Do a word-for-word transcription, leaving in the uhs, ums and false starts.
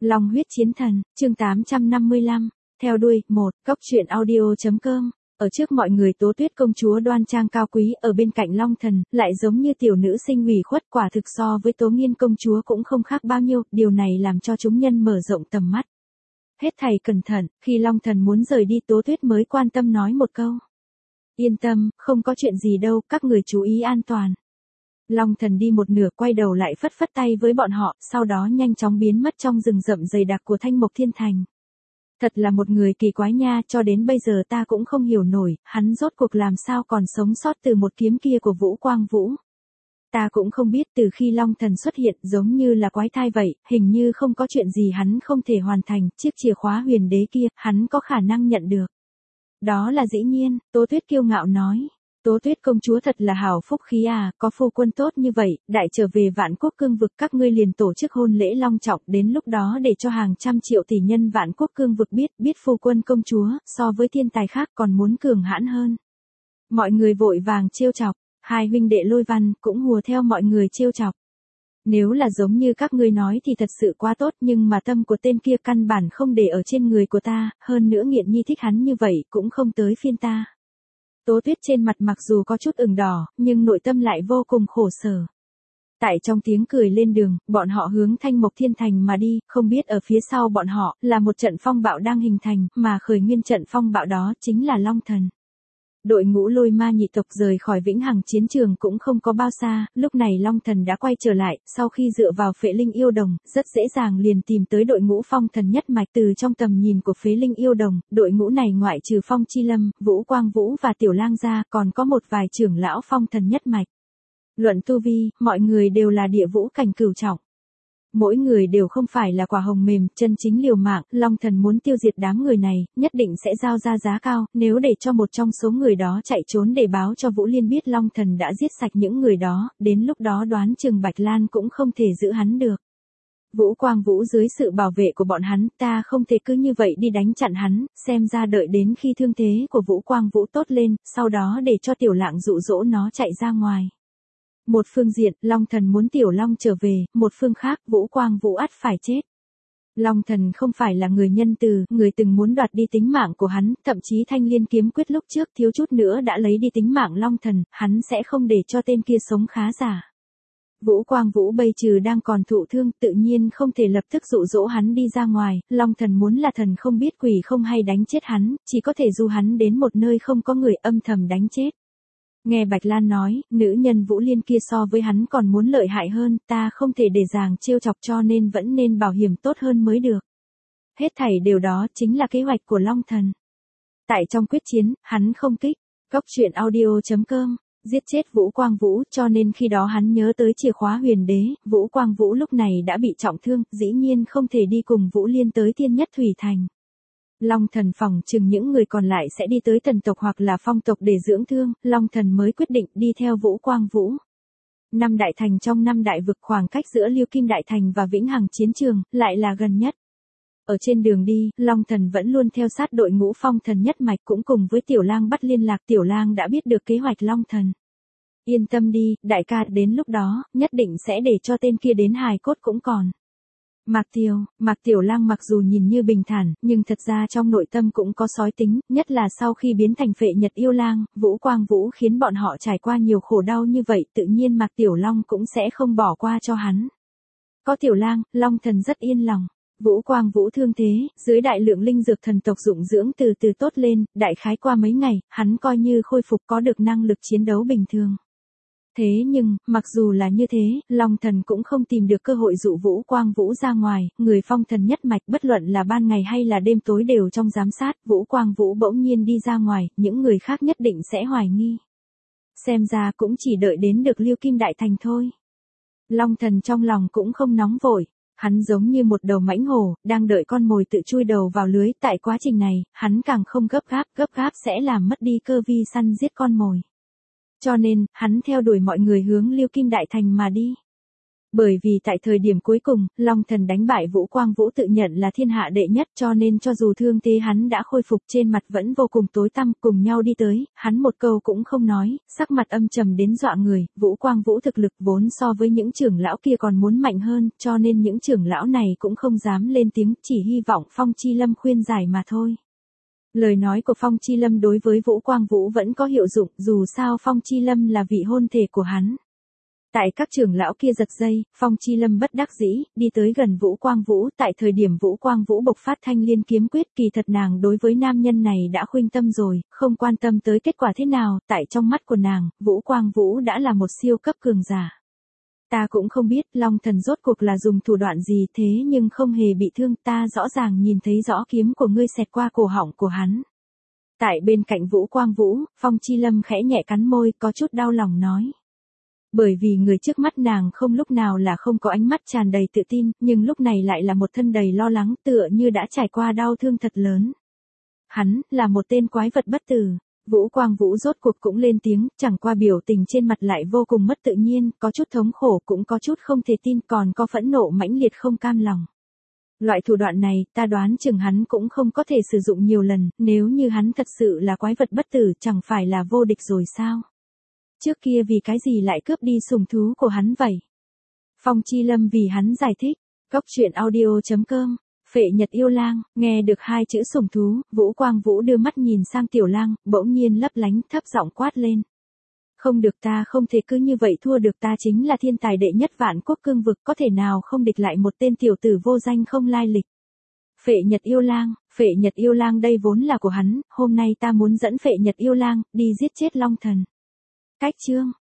Long huyết chiến thần, chương tám trăm năm mươi lăm, theo đuôi, một, cốc truyện audio.com. Ở trước mọi người Tố Tuyết công chúa đoan trang cao quý, ở bên cạnh Long Thần, lại giống như tiểu nữ sinh ủy khuất, quả thực so với Tố Nghiên công chúa cũng không khác bao nhiêu, điều này làm cho chúng nhân mở rộng tầm mắt. Hết thảy cẩn thận, khi Long Thần muốn rời đi Tố Tuyết mới quan tâm nói một câu. Yên tâm, không có chuyện gì đâu, các người chú ý an toàn. Long Thần đi một nửa quay đầu lại phất phất tay với bọn họ, sau đó nhanh chóng biến mất trong rừng rậm dày đặc của Thanh Mộc Thiên Thành. Thật là một người kỳ quái nha, cho đến bây giờ ta cũng không hiểu nổi, hắn rốt cuộc làm sao còn sống sót từ một kiếm kia của Vũ Quang Vũ. Ta cũng không biết, từ khi Long Thần xuất hiện giống như là quái thai vậy, hình như không có chuyện gì hắn không thể hoàn thành, chiếc chìa khóa huyền đế kia, hắn có khả năng nhận được. Đó là dĩ nhiên, Tố Tuyết kiêu ngạo nói. Tố Tuyết công chúa thật là hảo phúc khí à, có phu quân tốt như vậy, đại trở về Vạn Quốc Cương vực các ngươi liền tổ chức hôn lễ long trọng, đến lúc đó để cho hàng trăm triệu tỷ nhân Vạn Quốc Cương vực biết, biết phu quân công chúa, so với thiên tài khác còn muốn cường hãn hơn. Mọi người vội vàng trêu chọc, hai huynh đệ Lôi Văn cũng hùa theo mọi người trêu chọc. Nếu là giống như các ngươi nói thì thật sự quá tốt, nhưng mà tâm của tên kia căn bản không để ở trên người của ta, hơn nữa Nghiện Nhi thích hắn như vậy cũng không tới phiên ta. Tố Tuyết trên mặt mặc dù có chút ửng đỏ, nhưng nội tâm lại vô cùng khổ sở. Tại trong tiếng cười lên đường, bọn họ hướng Thanh Mộc Thiên Thành mà đi, không biết ở phía sau bọn họ là một trận phong bạo đang hình thành, mà khởi nguyên trận phong bạo đó chính là Long Thần. Đội ngũ Lôi Ma nhị tộc rời khỏi Vĩnh Hằng chiến trường cũng không có bao xa, lúc này Long Thần đã quay trở lại, sau khi dựa vào Phệ Linh Yêu Đồng, rất dễ dàng liền tìm tới đội ngũ Phong Thần nhất mạch. Từ trong tầm nhìn của Phế Linh Yêu Đồng, đội ngũ này ngoại trừ Phong Chi Lâm, Vũ Quang Vũ và Tiểu Lang ra, còn có một vài trưởng lão Phong Thần nhất mạch. Luận tu vi, mọi người đều là địa vũ cảnh cửu trọng. Mỗi người đều không phải là quả hồng mềm, chân chính liều mạng, Long Thần muốn tiêu diệt đám người này, nhất định sẽ giao ra giá cao, nếu để cho một trong số người đó chạy trốn để báo cho Vũ Liên biết Long Thần đã giết sạch những người đó, đến lúc đó đoán chừng Bạch Lan cũng không thể giữ hắn được. Vũ Quang Vũ dưới sự bảo vệ của bọn hắn, ta không thể cứ như vậy đi đánh chặn hắn, xem ra đợi đến khi thương thế của Vũ Quang Vũ tốt lên, sau đó để cho Tiểu Lạng dụ dỗ nó chạy ra ngoài. Một phương diện, Long Thần muốn Tiểu Long trở về, một phương khác, Vũ Quang Vũ ắt phải chết. Long Thần không phải là người nhân từ, người từng muốn đoạt đi tính mạng của hắn, thậm chí Thanh Liên kiếm quyết lúc trước thiếu chút nữa đã lấy đi tính mạng Long Thần, hắn sẽ không để cho tên kia sống khá giả. Vũ Quang Vũ bây trừ đang còn thụ thương, tự nhiên không thể lập tức dụ dỗ hắn đi ra ngoài, Long Thần muốn là thần không biết quỷ không hay đánh chết hắn, chỉ có thể du hắn đến một nơi không có người âm thầm đánh chết. Nghe Bạch Lan nói, nữ nhân Vũ Liên kia so với hắn còn muốn lợi hại hơn, ta không thể để dàng trêu chọc cho nên vẫn nên bảo hiểm tốt hơn mới được. Hết thảy điều đó chính là kế hoạch của Long Thần. Tại trong quyết chiến, hắn không kích, cốc truyện audio.com, giết chết Vũ Quang Vũ, cho nên khi đó hắn nhớ tới chìa khóa huyền đế, Vũ Quang Vũ lúc này đã bị trọng thương, dĩ nhiên không thể đi cùng Vũ Liên tới Thiên Nhất Thủy Thành. Long Thần phỏng chừng những người còn lại sẽ đi tới Thần tộc hoặc là Phong tộc để dưỡng thương, Long Thần mới quyết định đi theo Vũ Quang Vũ. Năm đại thành trong năm đại vực, khoảng cách giữa Liêu Kim Đại Thành và Vĩnh Hằng chiến trường lại là gần nhất. Ở trên đường đi, Long Thần vẫn luôn theo sát đội ngũ Phong Thần nhất mạch, cũng cùng với Tiểu Lang bắt liên lạc. Tiểu Lang đã biết được kế hoạch Long Thần. Yên tâm đi, đại ca, đến lúc đó nhất định sẽ để cho tên kia đến hài cốt cũng còn. Mạc Tiêu, Mạc Tiểu Lang mặc dù nhìn như bình thản, nhưng thật ra trong nội tâm cũng có sói tính, nhất là sau khi biến thành Phệ Nhật Yêu Lang, Vũ Quang Vũ khiến bọn họ trải qua nhiều khổ đau như vậy, tự nhiên Mạc Tiểu Long cũng sẽ không bỏ qua cho hắn. Có Tiểu Lang, Long Thần rất yên lòng. Vũ Quang Vũ thương thế, dưới đại lượng linh dược thần tộc dụng dưỡng từ từ tốt lên, đại khái qua mấy ngày, hắn coi như khôi phục có được năng lực chiến đấu bình thường. Thế nhưng, mặc dù là như thế, Long Thần cũng không tìm được cơ hội dụ Vũ Quang Vũ ra ngoài, người Phong Thần nhất mạch bất luận là ban ngày hay là đêm tối đều trong giám sát, Vũ Quang Vũ bỗng nhiên đi ra ngoài, những người khác nhất định sẽ hoài nghi. Xem ra cũng chỉ đợi đến được Liêu Kim Đại Thành thôi. Long Thần trong lòng cũng không nóng vội, hắn giống như một đầu mãnh hổ, đang đợi con mồi tự chui đầu vào lưới, tại quá trình này, hắn càng không gấp gáp, gấp gáp sẽ làm mất đi cơ vi săn giết con mồi. Cho nên, hắn theo đuổi mọi người hướng Liêu Kim Đại Thành mà đi. Bởi vì tại thời điểm cuối cùng, Long Thần đánh bại Vũ Quang Vũ tự nhận là thiên hạ đệ nhất, cho nên cho dù thương thế hắn đã khôi phục trên mặt vẫn vô cùng tối tăm, cùng nhau đi tới, hắn một câu cũng không nói, sắc mặt âm trầm đến dọa người. Vũ Quang Vũ thực lực vốn so với những trưởng lão kia còn muốn mạnh hơn, cho nên những trưởng lão này cũng không dám lên tiếng, chỉ hy vọng Phong Chi Lâm khuyên giải mà thôi. Lời nói của Phong Chi Lâm đối với Vũ Quang Vũ vẫn có hiệu dụng, dù sao Phong Chi Lâm là vị hôn thê của hắn. Tại các trưởng lão kia giật dây, Phong Chi Lâm bất đắc dĩ, đi tới gần Vũ Quang Vũ, tại thời điểm Vũ Quang Vũ bộc phát thanh liên kiếm quyết, kỳ thật nàng đối với nam nhân này đã khuynh tâm rồi, không quan tâm tới kết quả thế nào, tại trong mắt của nàng, Vũ Quang Vũ đã là một siêu cấp cường giả. Ta cũng không biết Long Thần rốt cuộc là dùng thủ đoạn gì thế nhưng không hề bị thương, ta rõ ràng nhìn thấy rõ kiếm của ngươi xẹt qua cổ họng của hắn. Tại bên cạnh Vũ Quang Vũ, Phong Chi Lâm khẽ nhẹ cắn môi, có chút đau lòng nói. Bởi vì người trước mắt nàng không lúc nào là không có ánh mắt tràn đầy tự tin, nhưng lúc này lại là một thân đầy lo lắng, tựa như đã trải qua đau thương thật lớn. Hắn, là một tên quái vật bất tử. Vũ Quang Vũ rốt cuộc cũng lên tiếng, chẳng qua biểu tình trên mặt lại vô cùng mất tự nhiên, có chút thống khổ cũng có chút không thể tin, còn có phẫn nộ mãnh liệt không cam lòng. Loại thủ đoạn này, ta đoán chừng hắn cũng không có thể sử dụng nhiều lần, nếu như hắn thật sự là quái vật bất tử chẳng phải là vô địch rồi sao? Trước kia vì cái gì lại cướp đi sủng thú của hắn vậy? Phong Chi Lâm vì hắn giải thích. Cốc truyện audio chấm com. Phệ Nhật Yêu Lang, nghe được hai chữ sủng thú, Vũ Quang Vũ đưa mắt nhìn sang Tiểu Lang, bỗng nhiên lấp lánh, thấp giọng quát lên. Không được, ta không thể cứ như vậy thua được, ta chính là thiên tài đệ nhất vạn quốc cương vực, có thể nào không địch lại một tên tiểu tử vô danh không lai lịch. Phệ Nhật Yêu Lang, Phệ Nhật Yêu Lang đây vốn là của hắn, hôm nay ta muốn dẫn Phệ Nhật Yêu Lang đi giết chết Long Thần. Cách chương